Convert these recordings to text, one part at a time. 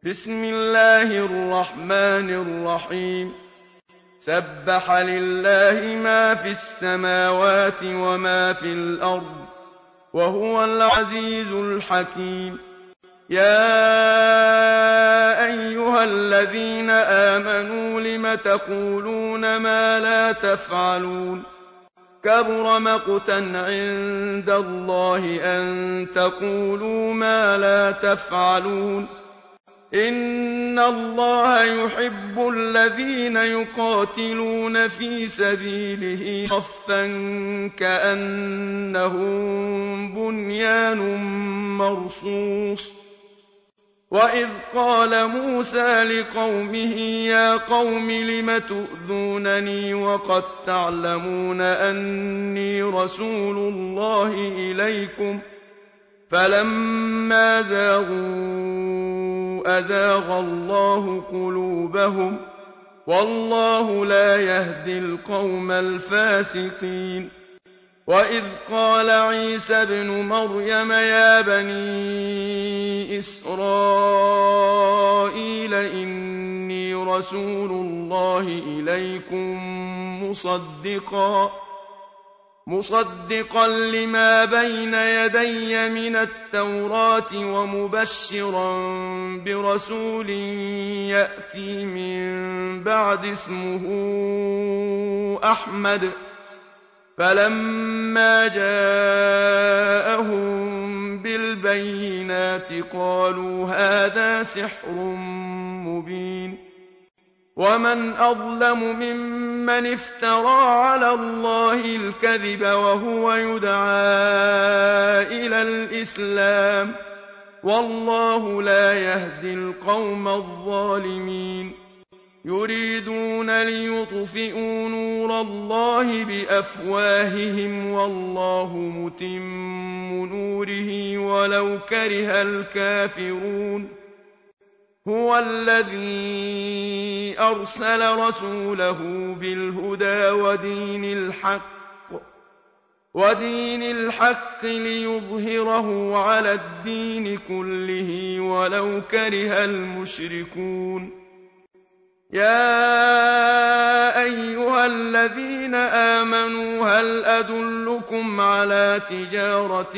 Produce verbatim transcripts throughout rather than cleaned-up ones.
بسم الله الرحمن الرحيم سبح لله ما في السماوات وما في الأرض وهو العزيز الحكيم يا أيها الذين آمنوا لم تقولون ما لا تفعلون كبر مقتا عند الله أن تقولوا ما لا تفعلون إن الله يحب الذين يقاتلون في سبيله صفا كأنهم بنيان مرصوص وإذ قال موسى لقومه يا قوم لم تؤذونني وقد تعلمون أني رسول الله إليكم فلما زاغوا أزاغ الله قلوبهم والله لا يهدي القوم الفاسقين وإذ قال عيسى ابن مريم يا بني إسرائيل إني رسول الله إليكم مصدقا مصدقا لما بين يدي من التوراة ومبشرا برسول يأتي من بعد اسمه أحمد فلما جاءهم بالبينات قالوا هذا سحر مبين ومن أظلم ممن افترى على الله الكذب وهو يدعى إلى الإسلام والله لا يهدي القوم الظالمين يريدون ليطفئوا نور الله بأفواههم والله متم نوره ولو كره الكافرون هو الذي أرسل رسوله بالهدى ودين الحق ودين الحق ليظهره على الدين كله ولو كره المشركون يا أيها الذين آمنوا هل أدلكم على تجارة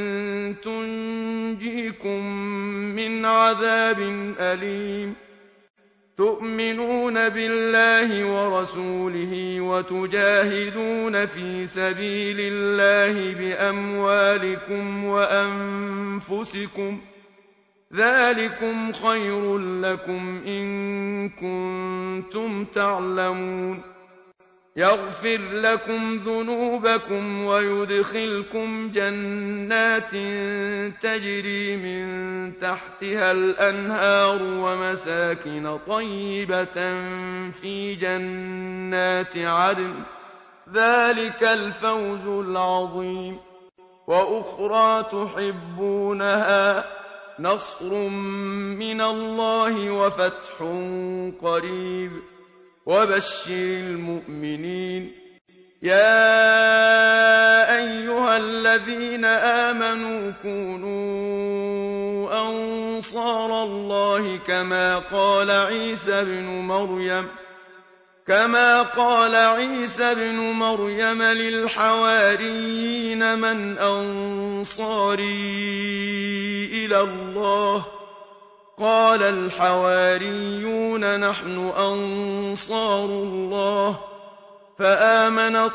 تنجيكم من عذاب أليم تؤمنون بالله ورسوله وتجاهدون في سبيل الله بأموالكم وأنفسكم ذلكم خير لكم إن كنتم تعلمون يغفر لكم ذنوبكم ويدخلكم جنات تجري من تحتها الأنهار ومساكن طيبة في جنات عدن ذلك الفوز العظيم وأخرى تحبونها نصر من الله وفتح قريب وبشر المؤمنين يا أيها الذين آمنوا كونوا أنصار الله كما قال عيسى ابن مريم كما قال عيسى ابن مريم للحواريين من أنصاري إلى الله قال الحواريون نحن أنصار الله فآمنت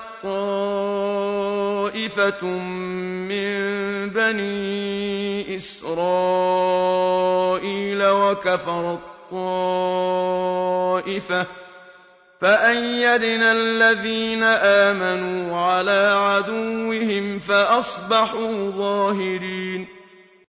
طائفة من بني إسرائيل وكفرت طائفة فأيدنا الذين آمنوا على عدوهم فأصبحوا ظاهرين